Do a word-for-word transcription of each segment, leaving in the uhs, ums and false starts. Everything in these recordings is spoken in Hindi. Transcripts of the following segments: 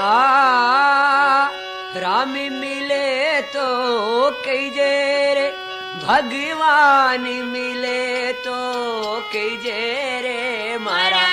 आ राम मिले तो कीजे रे, भगवान मिले तो कीजे रे मारा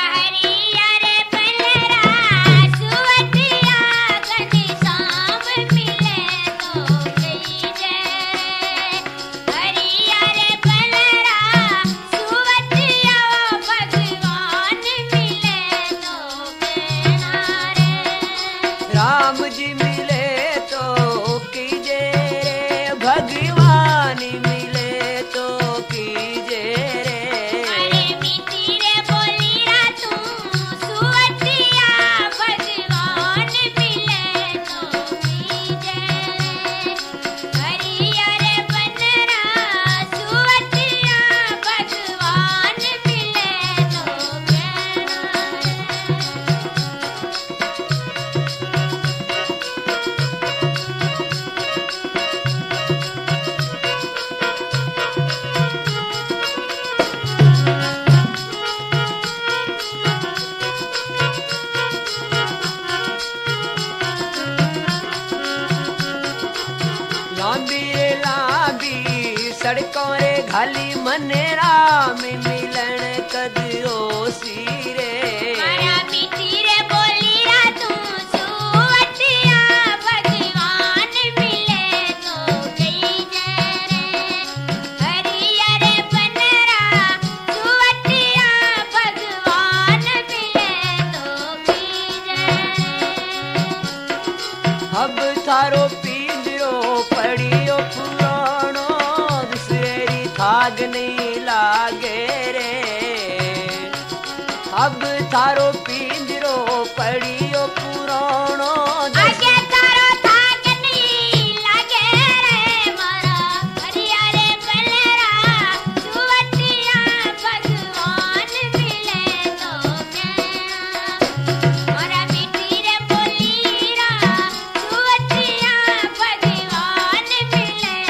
सड़कों रे घाली मने राम मिलन कदियो सीरे मारा मीठी रे बोली रा तू सुवटिया भगवान मिले तो गई जरे हरिया रे बनरा सुवटिया भगवान मिले तो गई जरे अब थारो पींजरो पड़ियो पुरानो थाग नहीं लागे रे, अब थारो पिंजरो पड़ियो पुरानो आगे थारो थाग नहीं लागे रे मारा हरिया रे बलरा सुवटिया भगवान मिले तो मैं मारा मीठी रे बोली रा सुवटिया भगवान मिले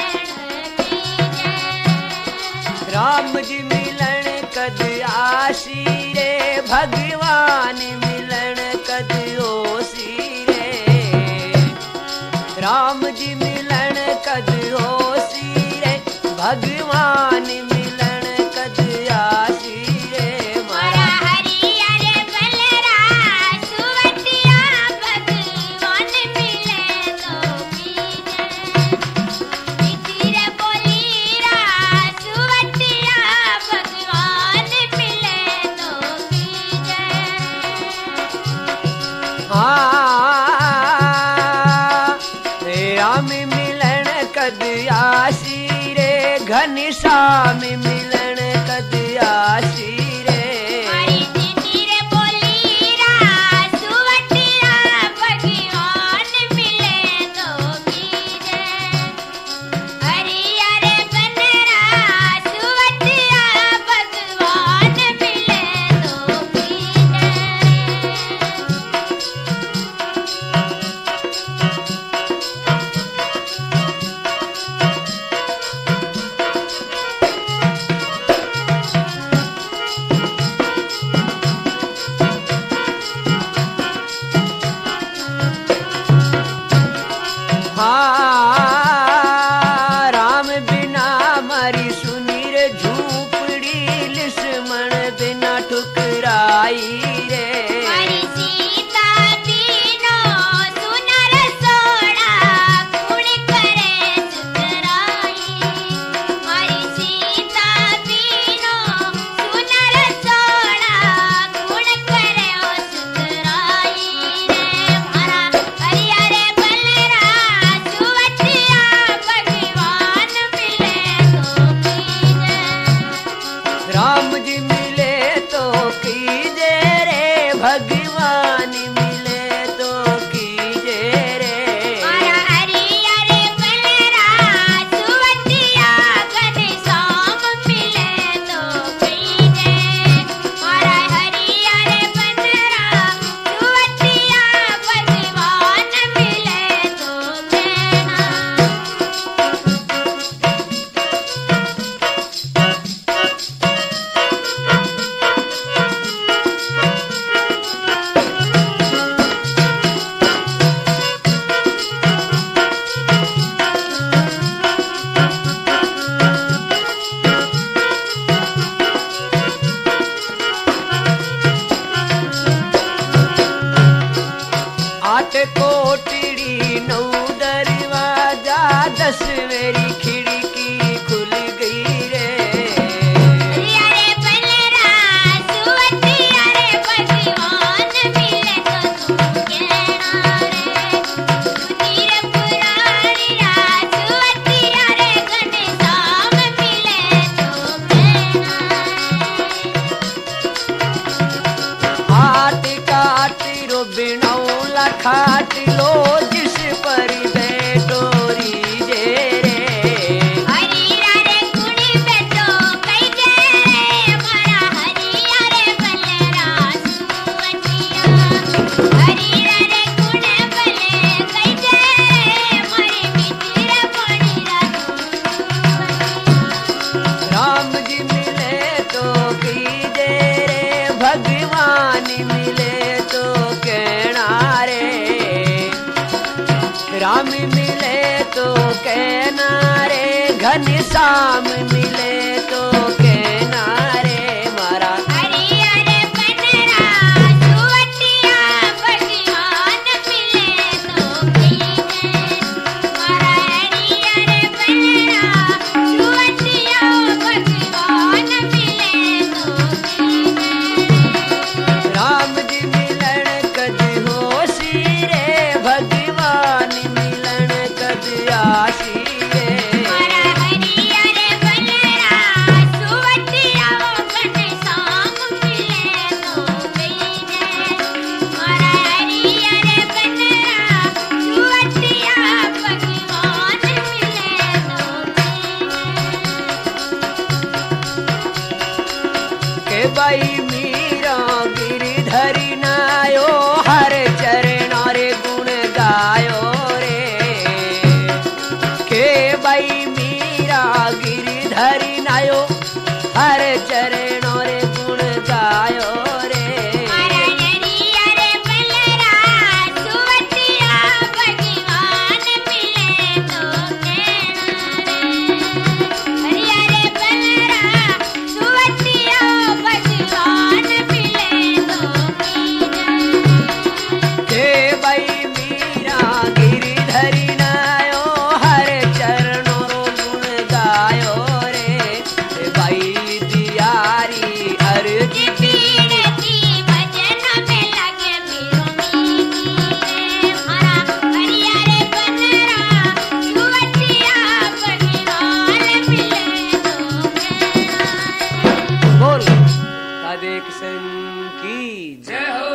राम जी मिलन कद आसी रे, भगवान मिलन कद ओसी रे, राम जी मिलन कद ओसी रे, भगवान मिलन कद आसी रे मारा हरिया रे बलरा सुवटिया भगवान मिले तो मीठी रे बोली रा सुवटिया भगवान मिले तो हाँ राम मिलन कद आसी रे, घनश्याम मिलन कद आसी रे मारी मीठी रे बोली रा सुवटिया भगवान मिले तो कीजे हरिया रे बनरा सुवटिया भगवान मिले तो कीजे हाँ राम बिना मारी सुनी रे झूपड़ी, लक्ष्मण बिना ठुकराई रे मारी सीता बीनो सुनर सोड़ा कुण करे सुतराई मारी सीता बीनो सुनर सोड़ा कुण करे ओ सुतराई रे मारा हरिया रे बलरा सुवटिया भगवान मिले तो कीजे राम जी मिले तो कीजे दस मेरी खिड़की खुल गई रे। अरे बलरा सुवती अरे भगवान मिले तो तू कहना रे। सुधीर पुराणी रात सुवती अरे घनश्याम मिले तो कहना रे। हाथ काट रो बिनौला खाट लो जिस पर बैठो रीजे रे। हरिया रे कुड़ी पे तो कई जे रे हमारा हरिया रे बलरा सुवतिया। हरिया रे कुड़े बले कई जे रे हमारी मित्र पानी रात। राम जी मिले तो कीजे रे भगवान मिले तो कहना रे। राम मिले तो कहना रे घनश्याम मिले तो कहना रे मारा। हरिया रे बलरा सुवतिया भगवान मिले तो कई जे हमारा हरिया रे बलरा सुवतिया भगवान मिले तो कई जे। राम जी मिलन कद होसी रे भगवान मिलन कद आसी रे। हमारा हरिया रे बलरा सुवतिया घनश्याम मिले तो कई जे। हमारा हरिया रे बलरा सुवतिया भगवान मिले तो कई जे। के भाई मीरा गिरधरी नायो हर चरण रे गुण गायो रे। के भाई मीरा गिरधरी नायो हर चरण रे गुण गायो रे। हमारा हरिया रे बलरा सुवतिया भगवान मिले तो कहना रे। हरिया रे बलरा सुवतिया भगवान मिले तो कई जे। के भाई मीरा गिरधरी नायो हर चरण रो गुण गायो रे। के भाई दियारी अर्जी पीड़ती भजन में लगे बिरुनी रे। हमारा हरिया रे बलरा सुवतिया भगवान मिले तो कहना रे। बोल राधे कृष्ण की जय हो।